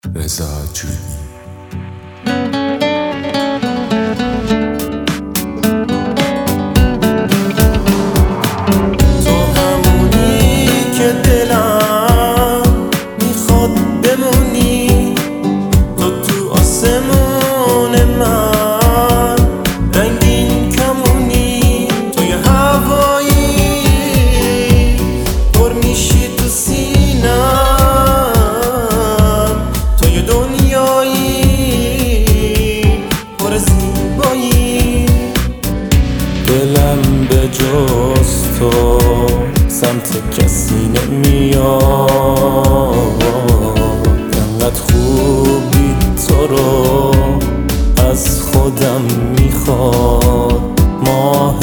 رضا جونی. تو همونی که دلم میخواد بمونی، تو آسمون من رنگین کمونی، توی هوایی پر میشی تو سینم، توی دنیایی پر زیبایی. دلم به جز تو سمت کسی نمیاد، انقدر خوبی تو رو از خودم میخواد. ماه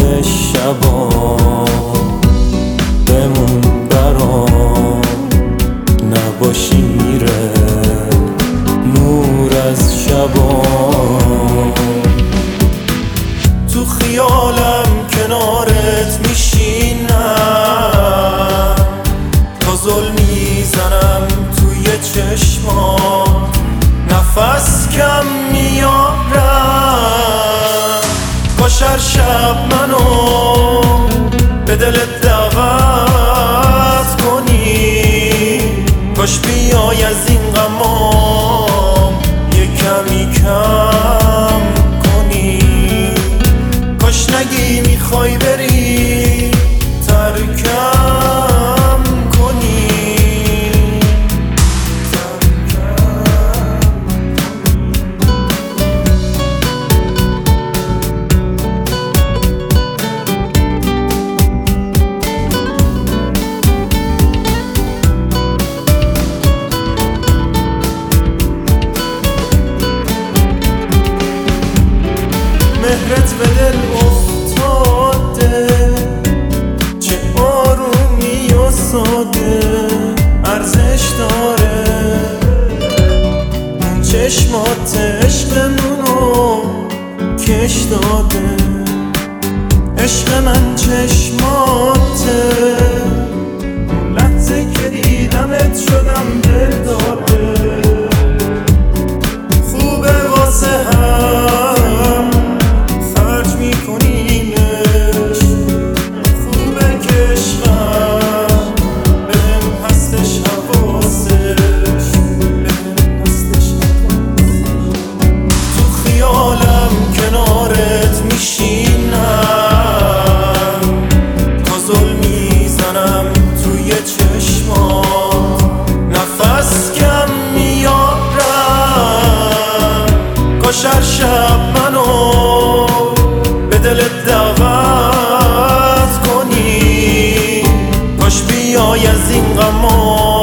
شبام بمون برام، نباشی میره نور از شبام. تو خیالم کنارت میشینم، غزل میزنم توی چشمام، نفس کم میارم. باش هر شب منو به دلت دعوت کنی، کاش بیای از این غمام یه کمی کم کنی. کاش نگی میخوای بری ترکم کنی. مهرت به دل افتاده، چه آرومی و ساده ارزش داره. چشمات عشقمونو کش داده، عشق من چشماته. لحظه که دیدمت شدم دل داده، خوبه واسه هم خرج میکنیمش. خوبه که عشقم بهم هستش حواسش، بهم هستش حواسش. تو خیالم کنارت میشینم، غزل میزنم توی چشمات، نفس کم میارم. کاش هر شب منو به دلت دعوت کنی، کاش بیای از این غمام